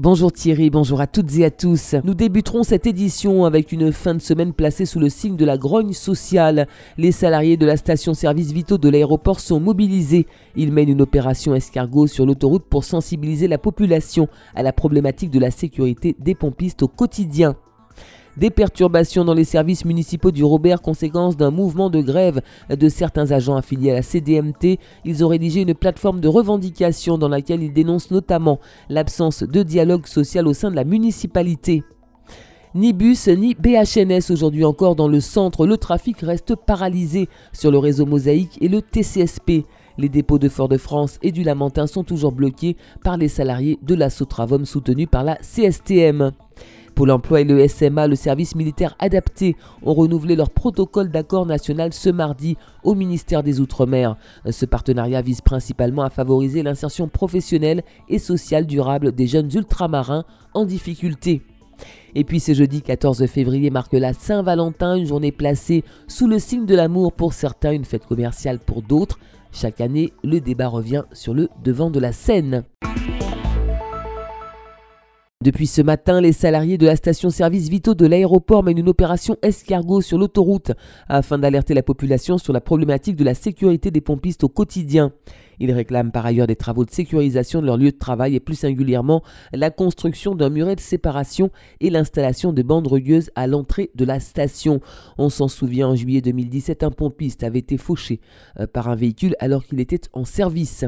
Bonjour Thierry, bonjour à toutes et à tous. Nous débuterons cette édition avec une fin de semaine placée sous le signe de la grogne sociale. Les salariés de la station-service Vito de l'aéroport sont mobilisés. Ils mènent une opération escargot sur l'autoroute pour sensibiliser la population à la problématique de la sécurité des pompistes au quotidien. Des perturbations dans les services municipaux du Robert, conséquence d'un mouvement de grève de certains agents affiliés à la CDMT. Ils ont rédigé une plateforme de revendication dans laquelle ils dénoncent notamment l'absence de dialogue social au sein de la municipalité. Ni bus ni BHNS aujourd'hui encore dans le centre. Le trafic reste paralysé sur le réseau Mosaïque et le TCSP. Les dépôts de Fort-de-France et du Lamentin sont toujours bloqués par les salariés de la Sotravom soutenus par la CSTM. Pôle emploi et le SMA, le service militaire adapté, ont renouvelé leur protocole d'accord national ce mardi au ministère des Outre-mer. Ce partenariat vise principalement à favoriser l'insertion professionnelle et sociale durable des jeunes ultramarins en difficulté. Et puis ce jeudi 14 février marque la Saint-Valentin, une journée placée sous le signe de l'amour pour certains, une fête commerciale pour d'autres. Chaque année, le débat revient sur le devant de la scène. Depuis ce matin, les salariés de la station-service Vito de l'aéroport mènent une opération escargot sur l'autoroute afin d'alerter la population sur la problématique de la sécurité des pompistes au quotidien. Ils réclament par ailleurs des travaux de sécurisation de leur lieu de travail et plus singulièrement la construction d'un muret de séparation et l'installation de bandes rugueuses à l'entrée de la station. On s'en souvient, en juillet 2017, un pompiste avait été fauché par un véhicule alors qu'il était en service.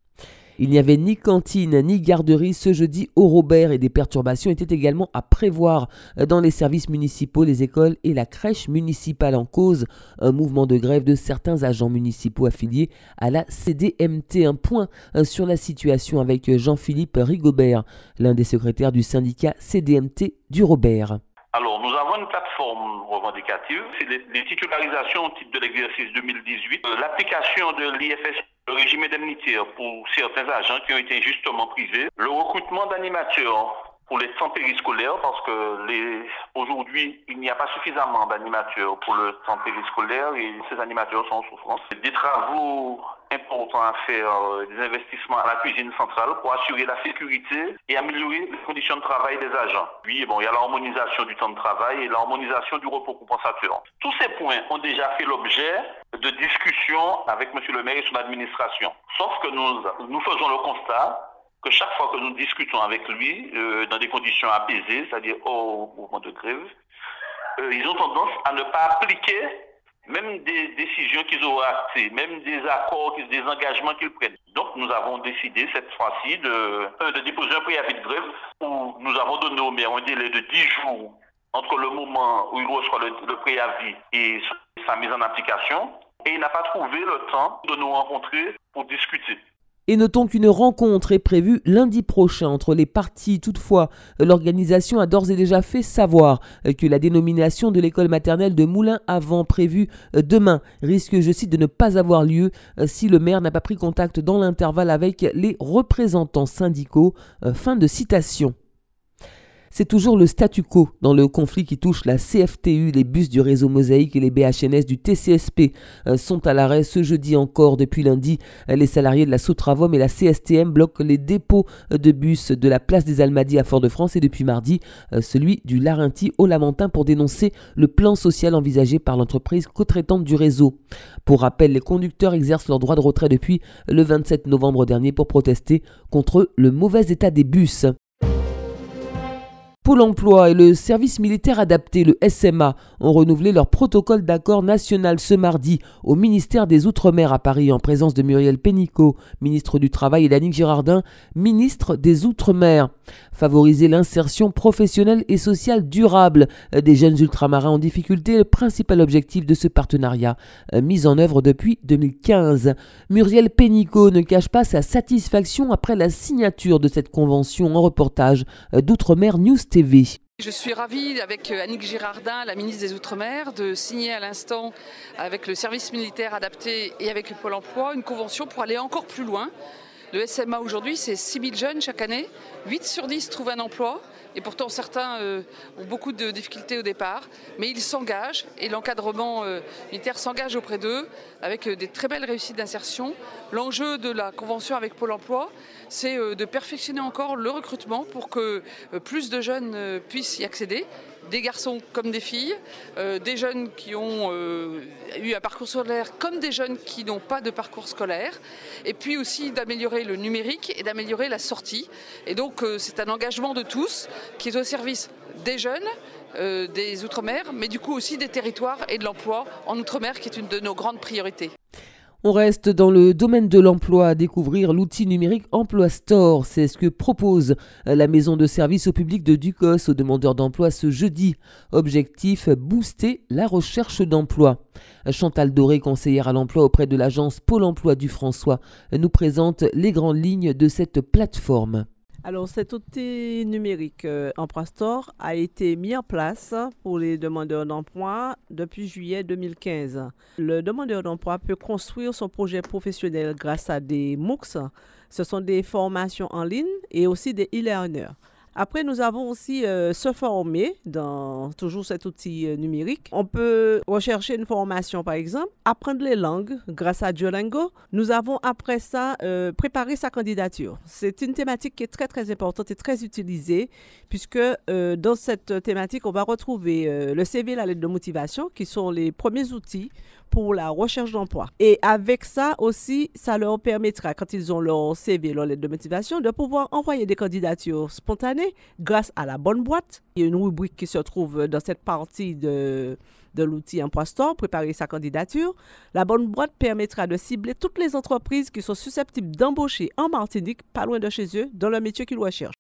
Il n'y avait ni cantine ni garderie ce jeudi au Robert et des perturbations étaient également à prévoir dans les services municipaux, les écoles et la crèche municipale. En cause, un mouvement de grève de certains agents municipaux affiliés à la CDMT. Un point sur la situation avec Jean-Philippe Rigobert, l'un des secrétaires du syndicat CDMT du Robert. Alors, nous avons une plateforme revendicative, c'est les titularisations au titre de l'exercice 2018, l'application de l'IFS, le régime indemnitaire pour certains agents qui ont été injustement privés, le recrutement d'animateurs pour les temps périscolaires, parce que aujourd'hui, il n'y a pas suffisamment d'animateurs pour le temps périscolaire et ces animateurs sont en souffrance. Des travaux importants à faire, des investissements à la cuisine centrale pour assurer la sécurité et améliorer les conditions de travail des agents. Puis, il y a l'harmonisation du temps de travail et l'harmonisation du repos compensateur. Tous ces points ont déjà fait l'objet de discussions avec M. le maire et son administration. Sauf que nous faisons le constat que chaque fois que nous discutons avec lui, dans des conditions apaisées, c'est-à-dire hors mouvement de grève, ils ont tendance à ne pas appliquer même des décisions qu'ils auraient actées, même des accords, des engagements qu'ils prennent. Donc nous avons décidé cette fois-ci de déposer un préavis de grève où nous avons donné au maire un délai de 10 jours entre le moment où il reçoit le préavis et sa mise en application. Et il n'a pas trouvé le temps de nous rencontrer pour discuter. Et notons qu'une rencontre est prévue lundi prochain entre les parties. Toutefois, l'organisation a d'ores et déjà fait savoir que la dénomination de l'école maternelle de Moulins-Avant prévue demain risque, je cite, de ne pas avoir lieu si le maire n'a pas pris contact dans l'intervalle avec les représentants syndicaux. Fin de citation. C'est toujours le statu quo dans le conflit qui touche la CFTU. Les bus du réseau Mosaïque et les BHNS du TCSP sont à l'arrêt ce jeudi encore. Depuis lundi, les salariés de la Sotravom et la CSTM bloquent les dépôts de bus de la place des Almadies à Fort-de-France et depuis mardi, celui du Larenti au Lamentin pour dénoncer le plan social envisagé par l'entreprise co-traitante du réseau. Pour rappel, les conducteurs exercent leur droit de retrait depuis le 27 novembre dernier pour protester contre le mauvais état des bus. Pôle emploi et le service militaire adapté, le SMA, ont renouvelé leur protocole d'accord national ce mardi au ministère des Outre-mer à Paris en présence de Muriel Pénicaud, ministre du Travail, et d'Annick Girardin, ministre des Outre-mer. Favoriser l'insertion professionnelle et sociale durable des jeunes ultramarins en difficulté est le principal objectif de ce partenariat, mis en œuvre depuis 2015. Muriel Pénicaud ne cache pas sa satisfaction après la signature de cette convention en reportage d'Outre-mer News TV. Je suis ravie, avec Annick Girardin, la ministre des Outre-mer, de signer à l'instant avec le service militaire adapté et avec le Pôle emploi une convention pour aller encore plus loin Le SMA aujourd'hui, c'est 6 000 jeunes chaque année. 8 sur 10 trouvent un emploi. Et pourtant, certains ont beaucoup de difficultés au départ. Mais ils s'engagent et l'encadrement militaire s'engage auprès d'eux avec des très belles réussites d'insertion. L'enjeu de la convention avec Pôle emploi, c'est de perfectionner encore le recrutement pour que plus de jeunes puissent y accéder. Des garçons comme des filles, des jeunes qui ont eu un parcours scolaire comme des jeunes qui n'ont pas de parcours scolaire, et puis aussi d'améliorer le numérique et d'améliorer la sortie. Et donc c'est un engagement de tous qui est au service des jeunes, des Outre-mer, mais du coup aussi des territoires et de l'emploi en Outre-mer qui est une de nos grandes priorités. On reste dans le domaine de l'emploi à découvrir l'outil numérique Emploi Store. C'est ce que propose la maison de service au public de Ducos aux demandeurs d'emploi ce jeudi. Objectif, booster la recherche d'emploi. Chantal Doré, conseillère à l'emploi auprès de l'agence Pôle emploi du François, nous présente les grandes lignes de cette plateforme. Alors, cet outil numérique Emploi Store a été mis en place pour les demandeurs d'emploi depuis juillet 2015. Le demandeur d'emploi peut construire son projet professionnel grâce à des MOOCs. Ce sont des formations en ligne et aussi des e-learners. Après, nous avons aussi se former dans toujours cet outil numérique. On peut rechercher une formation, par exemple, apprendre les langues grâce à Duolingo. Nous avons après ça préparé sa candidature. C'est une thématique qui est très, très importante et très utilisée puisque dans cette thématique, on va retrouver le CV et la lettre de motivation qui sont les premiers outils pour la recherche d'emploi. Et avec ça aussi, ça leur permettra, quand ils ont leur CV, leur lettre de motivation, de pouvoir envoyer des candidatures spontanées grâce à la bonne boîte. Il y a une rubrique qui se trouve dans cette partie de l'outil Emploi Store, préparer sa candidature. La bonne boîte permettra de cibler toutes les entreprises qui sont susceptibles d'embaucher en Martinique, pas loin de chez eux, dans le métier qu'ils recherchent.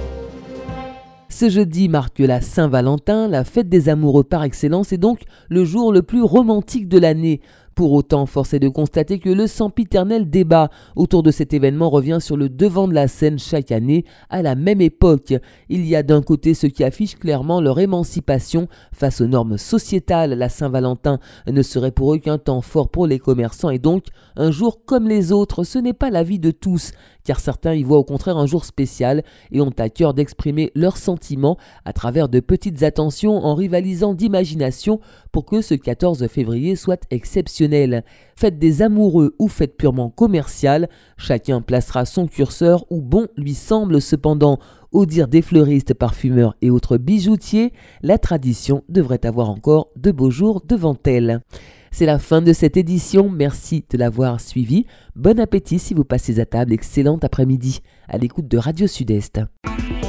Ce jeudi marque la Saint-Valentin, la fête des amoureux par excellence et donc le jour le plus romantique de l'année. Pour autant, force est de constater que le sempiternel débat autour de cet événement revient sur le devant de la scène chaque année à la même époque. Il y a d'un côté ceux qui affichent clairement leur émancipation face aux normes sociétales. La Saint-Valentin ne serait pour eux qu'un temps fort pour les commerçants et donc un jour comme les autres. Ce n'est pas l'avis de tous, car certains y voient au contraire un jour spécial et ont à cœur d'exprimer leurs sentiments à travers de petites attentions en rivalisant d'imagination pour que ce 14 février soit exceptionnel. Fête des amoureux ou fête purement commerciale, chacun placera son curseur où bon lui semble. Cependant, au dire des fleuristes, parfumeurs et autres bijoutiers, la tradition devrait avoir encore de beaux jours devant elle. C'est la fin de cette édition, merci de l'avoir suivi. Bon appétit si vous passez à table, excellent après-midi à l'écoute de Radio Sud-Est.